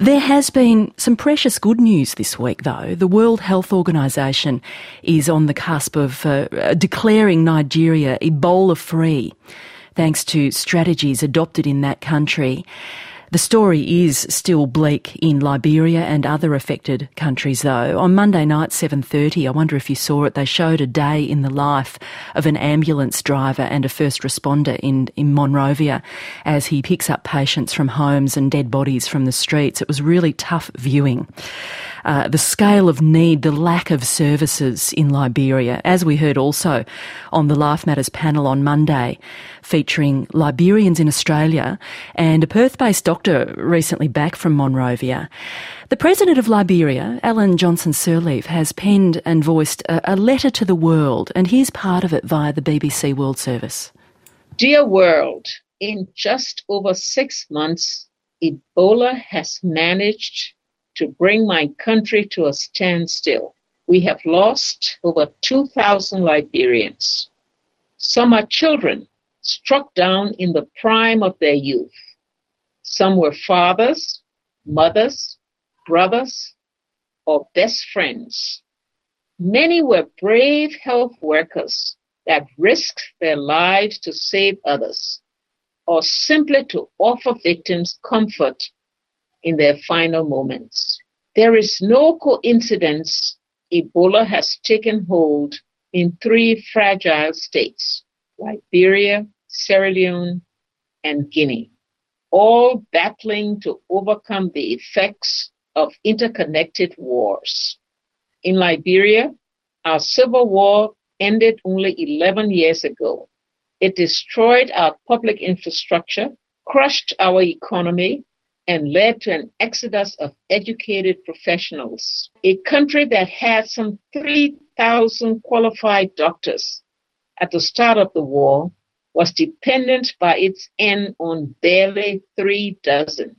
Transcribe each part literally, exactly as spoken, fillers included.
There has been some precious good news this week, though. The World Health Organization is on the cusp of uh, declaring Nigeria Ebola-free, thanks to strategies adopted in that country. The story is still bleak in Liberia and other affected countries, though. On Monday night, seven thirty, I wonder if you saw it, they showed a day in the life of an ambulance driver and a first responder in, in Monrovia as he picks up patients from homes and dead bodies from the streets. It was really tough viewing. Uh, the scale of need, the lack of services in Liberia, as we heard also on the Life Matters panel on Monday, featuring Liberians in Australia and a Perth-based doctor recently back from Monrovia. The President of Liberia, Ellen Johnson Sirleaf, has penned and voiced a, a letter to the world, and here's part of it via the B B C World Service. Dear world, in just over six months, Ebola has managed to bring my country to a standstill. We have lost over two thousand Liberians. Some are children struck down in the prime of their youth. Some were fathers, mothers, brothers, or best friends. Many were brave health workers that risked their lives to save others, or simply to offer victims comfort in their final moments. There is no coincidence Ebola has taken hold in three fragile states, Liberia, Sierra Leone, and Guinea, all battling to overcome the effects of interconnected wars. In Liberia, our civil war ended only eleven years ago. It destroyed our public infrastructure, crushed our economy, and led to an exodus of educated professionals. A country that had some three thousand qualified doctors at the start of the war was dependent by its end on barely three dozen.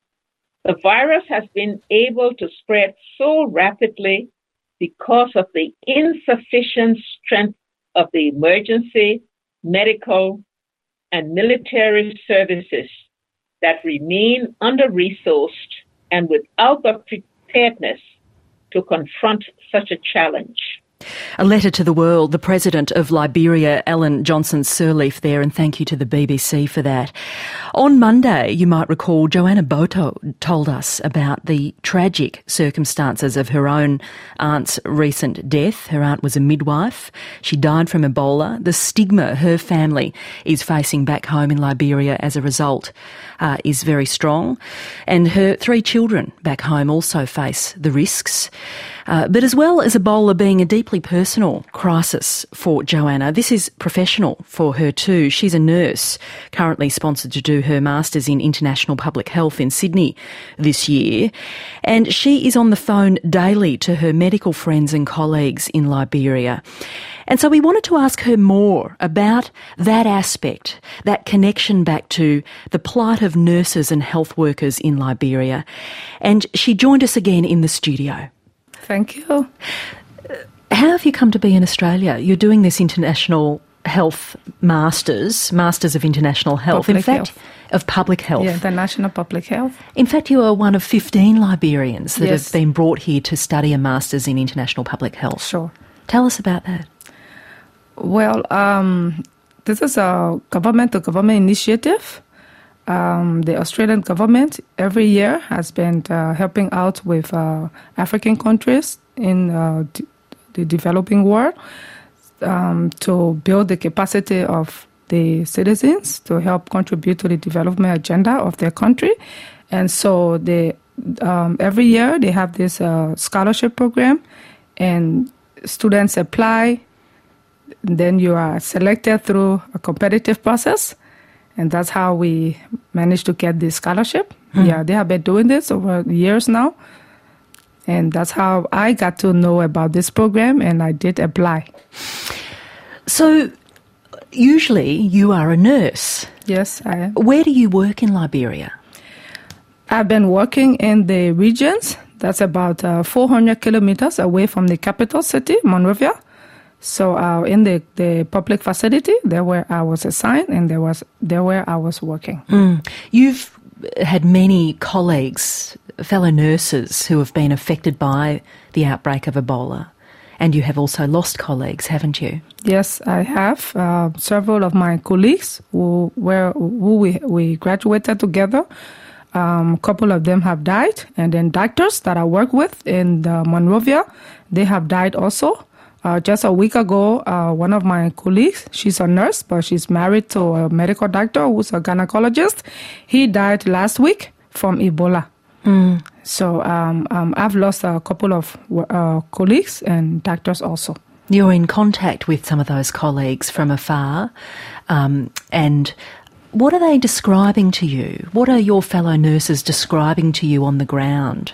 The virus has been able to spread so rapidly because of the insufficient strength of the emergency, medical, and military services that remain under-resourced and without the preparedness to confront such a challenge. A letter to the world, the President of Liberia, Ellen Johnson Sirleaf there, and thank you to the B B C for that. On Monday, you might recall, Joanna Boto told us about the tragic circumstances of her own aunt's recent death. Her aunt was a midwife. She died from Ebola. The stigma her family is facing back home in Liberia as a result uh, is very strong. And her three children back home also face the risks. Uh, but as well as Ebola being a deeply personal crisis for Joanna, this is professional for her too. She's a nurse, currently sponsored to do her Masters in International Public Health in Sydney this year. And she is on the phone daily to her medical friends and colleagues in Liberia. And so we wanted to ask her more about that aspect, that connection back to the plight of nurses and health workers in Liberia. And she joined us again in the studio. Thank you. How have you come to be in Australia? You're doing this International Health Masters, Masters of International Health. Public in fact, health. Of public health. Yeah, the National Public Health. In fact, you are one of fifteen Liberians that Yes. have been brought here to study a Masters in International Public Health. Sure. Tell us about that. Well, um, this is a government-to-government initiative. Um, the Australian government every year has been uh, helping out with uh, African countries in uh, d- the developing world um, to build the capacity of the citizens to help contribute to the development agenda of their country. And so they, um, every year they have this uh, scholarship program, and students apply. Then you are selected through a competitive process. And that's how we managed to get this scholarship. Hmm. Yeah, they have been doing this over years now. And that's how I got to know about this program, and I did apply. So, usually you are a nurse. Yes, I am. Where do you work in Liberia? I've been working in the regions. That's about uh, four hundred kilometers away from the capital city, Monrovia. So uh, in the, the public facility, there where I was assigned, and there was there where I was working. Mm. You've had many colleagues fellow nurses who have been affected by the outbreak of Ebola. And you have also lost colleagues, haven't you? Yes, I have. Uh, several of my colleagues who were who we, we graduated together, um, a couple of them have died. And then doctors that I work with in the Monrovia, they have died also. Uh, just a week ago, uh, one of my colleagues, she's a nurse, but she's married to a medical doctor who's a gynecologist. He died last week from Ebola. Mm. So um, um, I've lost a couple of uh, colleagues and doctors also. You're in contact with some of those colleagues from afar. Um, and what are they describing to you? What are your fellow nurses describing to you on the ground?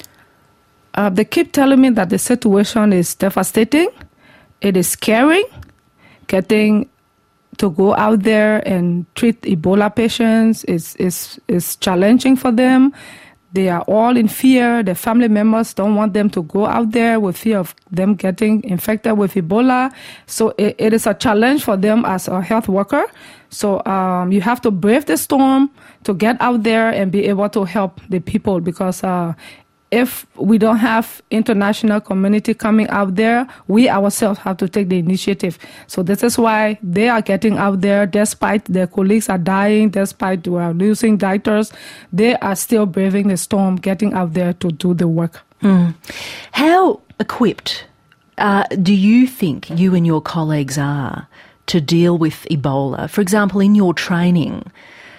Uh, they keep telling me that the situation is devastating. It is scary. Getting to go out there and treat Ebola patients is, is, is challenging for them. They are all in fear. Their family members don't want them to go out there with fear of them getting infected with Ebola. So it, it is a challenge for them as a health worker. So um, you have to brave the storm to get out there and be able to help the people, because uh, if we don't have international community coming out there, we ourselves have to take the initiative. So this is why they are getting out there, despite their colleagues are dying, despite we are losing doctors, they are still braving the storm, getting out there to do the work. Mm. How equipped uh, do you think you and your colleagues are to deal with Ebola? For example, in your training,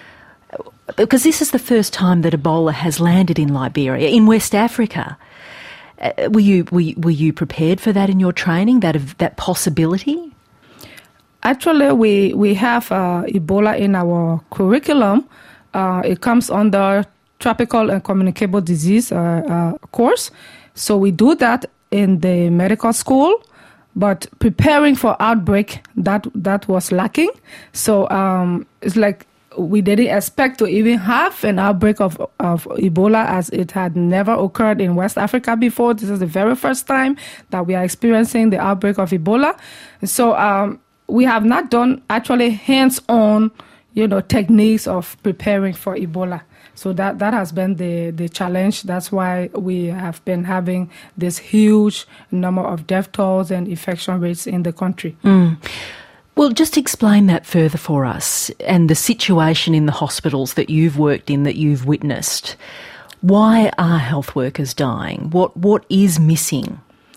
because this is the first time that Ebola has landed in Liberia, in West Africa. Uh, were you were you, were you prepared for that in your training, that that possibility? Actually, we we have uh, Ebola in our curriculum. Uh, it comes under tropical and communicable disease uh, uh, course. So we do that in the medical school. But preparing for outbreak, that that was lacking. So um, it's like we didn't expect to even have an outbreak of, of Ebola, as it had never occurred in West Africa before. This is the very first time that we are experiencing the outbreak of Ebola. So um, we have not done actually hands-on, you know, techniques of preparing for Ebola. So that, that has been the, the challenge. That's why we have been having this huge number of death tolls and infection rates in the country. Mm. Well, just explain that further for us, and the situation in the hospitals that you've worked in, that you've witnessed. Why are health workers dying? What What is missing?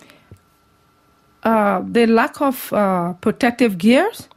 Uh, the lack of uh, protective gears,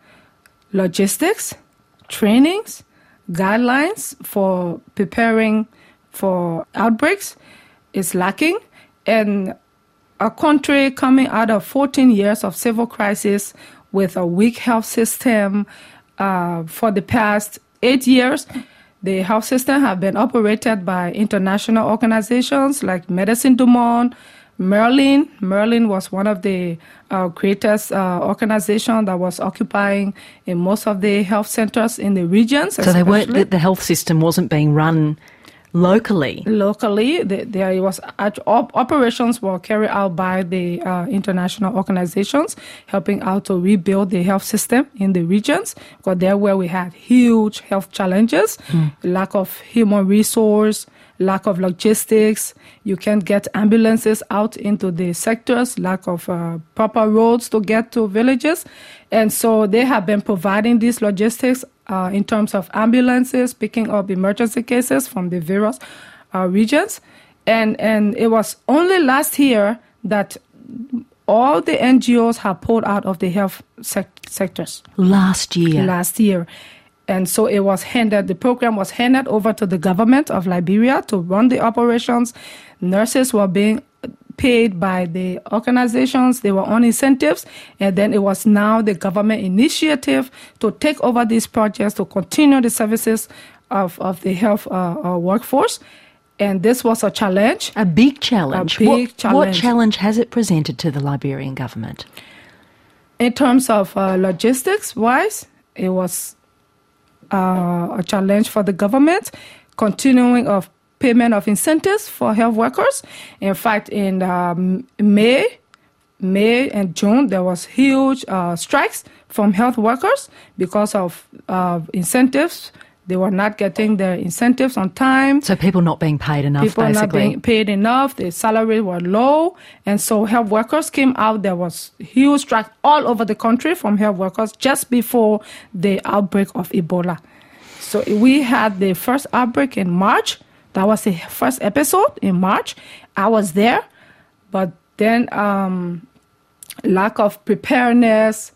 logistics, trainings, guidelines for preparing for outbreaks is lacking. And a country coming out of fourteen years of civil crisis with a weak health system, uh, for the past eight years, the health system have been operated by international organizations like Médecins du Monde, Merlin. Merlin was one of the uh, greatest uh, organizations that was occupying in most of the health centers in the regions. So they weren't, the, the health system wasn't being run locally? Locally, the, there was op- operations were carried out by the uh, international organizations, helping out to rebuild the health system in the regions. Because there where we had huge health challenges, mm. lack of human resource, lack of logistics. You can't get ambulances out into the sectors, lack of uh, proper roads to get to villages. And so they have been providing these logistics uh, in terms of ambulances, picking up emergency cases from the various uh, regions. And, and it was only last year that all the N G Os have pulled out of the health sec- sectors. Last year? Last year. And so it was handed, the program was handed over to the government of Liberia to run the operations. Nurses were being paid by the organizations. They were on incentives. And then it was now the government initiative to take over these projects, to continue the services of, of the health uh, uh, workforce. And this was a challenge. A big challenge. A big what, challenge. What challenge has it presented to the Liberian government? In terms of uh, logistics-wise, it was uh, a challenge for the government, continuing of payment of incentives for health workers. In fact, in um, May, May and June, there was huge uh, strikes from health workers because of uh, incentives They were not getting their incentives on time. So people not being paid enough, people basically. People not being paid enough. The salaries were low. And so health workers came out. There was huge strike all over the country from health workers just before the outbreak of Ebola. So we had the first outbreak in March. That was the first episode in March. I was there. But then um, lack of preparedness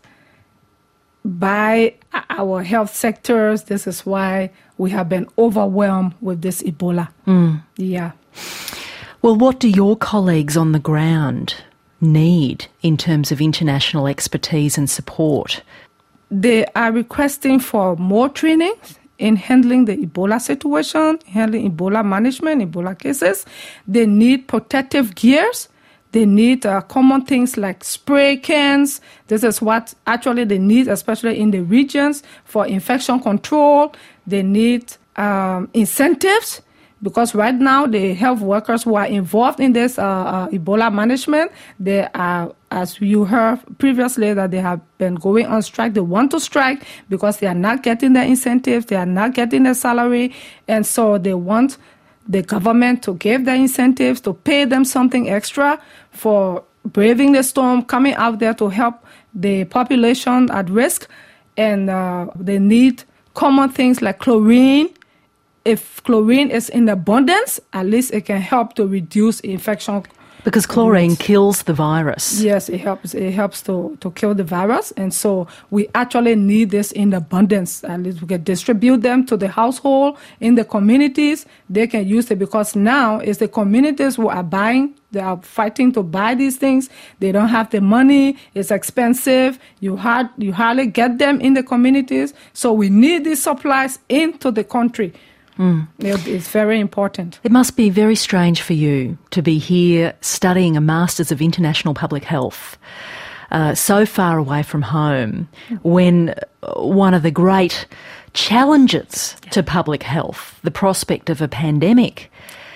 by our health sectors. This is why we have been overwhelmed with this Ebola. Mm. Yeah. Well, what do your colleagues on the ground need in terms of international expertise and support? They are requesting for more training in handling the Ebola situation, handling Ebola management, Ebola cases. They need protective gears. They need uh, common things like spray cans. This is what actually they need, especially in the regions, for infection control. They need um, incentives, because right now the health workers who are involved in this uh, uh, Ebola management, they are, as you heard previously, that they have been going on strike. They want to strike because they are not getting their incentives, they are not getting their salary, and so they want the government to give them incentives, to pay them something extra for braving the storm, coming out there to help the population at risk. And uh, they need common things like chlorine. If chlorine is in abundance, at least it can help to reduce infection. Because chlorine kills the virus. Yes, it helps. It helps to, to kill the virus. And so we actually need this in abundance. At least we can distribute them to the household, in the communities. They can use it, because now it's the communities who are buying. They are fighting to buy these things. They don't have the money. It's expensive. You, hard, you hardly get them in the communities. So we need these supplies into the country. Mm. It's very important. It must be very strange for you to be here studying a Masters of International Public Health, uh, so far away from home, when one of the great challenges to public health, the prospect of a pandemic,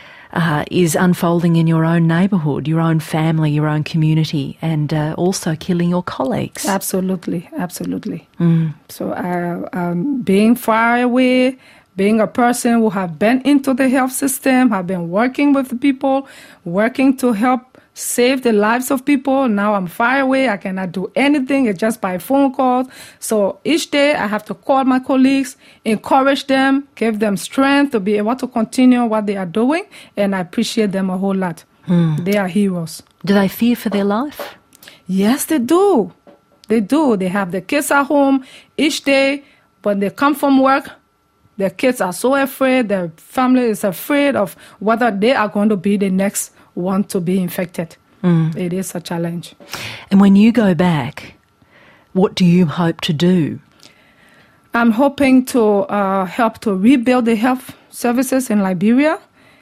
uh, is unfolding in your own neighbourhood, your own family, your own community, and uh, also killing your colleagues. Absolutely, absolutely. Mm. So uh, um, being far away, being a person who have been into the health system, have been working with the people, working to help save the lives of people. Now I'm far away. I cannot do anything. It's just by phone calls. So each day I have to call my colleagues, encourage them, give them strength to be able to continue what they are doing. And I appreciate them a whole lot. Mm. They are heroes. Do they fear for their life? Yes, they do. They do. They have their kids at home each day. When they come from work, their kids are so afraid, their family is afraid of whether they are going to be the next one to be infected. Mm. It is a challenge. And when you go back, what do you hope to do? I'm hoping to uh, help to rebuild the health services in Liberia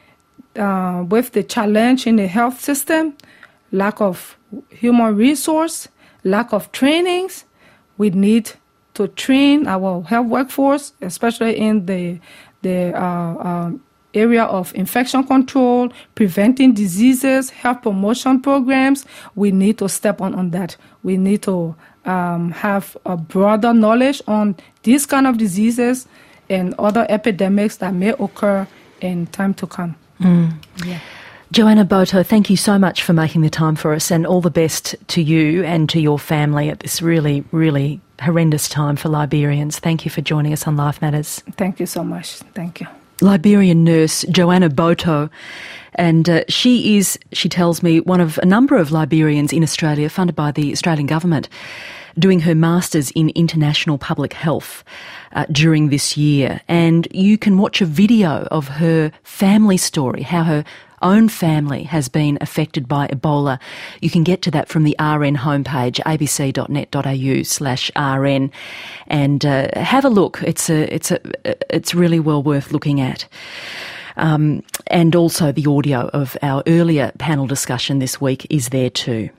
uh, with the challenge in the health system, lack of human resource, lack of trainings. We need to train our health workforce, especially in the the uh, uh, area of infection control, preventing diseases, health promotion programs. We need to step on, on that. We need to um, have a broader knowledge on these kind of diseases and other epidemics that may occur in time to come. Mm. Yeah. Joanna Boto, thank you so much for making the time for us, and all the best to you and to your family at this really, really horrendous time for Liberians. Thank you for joining us on Life Matters. Thank you so much. Thank you. Liberian nurse Joanna Boto, and uh, she is, she tells me, one of a number of Liberians in Australia funded by the Australian government doing her Masters in International Public Health uh, during this year. And you can watch a video of her family story, how her own family has been affected by Ebola. You can get to that from the R N homepage, abc.net.au slash RN, and uh, have a look. It's a, it's a, it's really well worth looking at. Um, and also the audio of our earlier panel discussion this week is there too.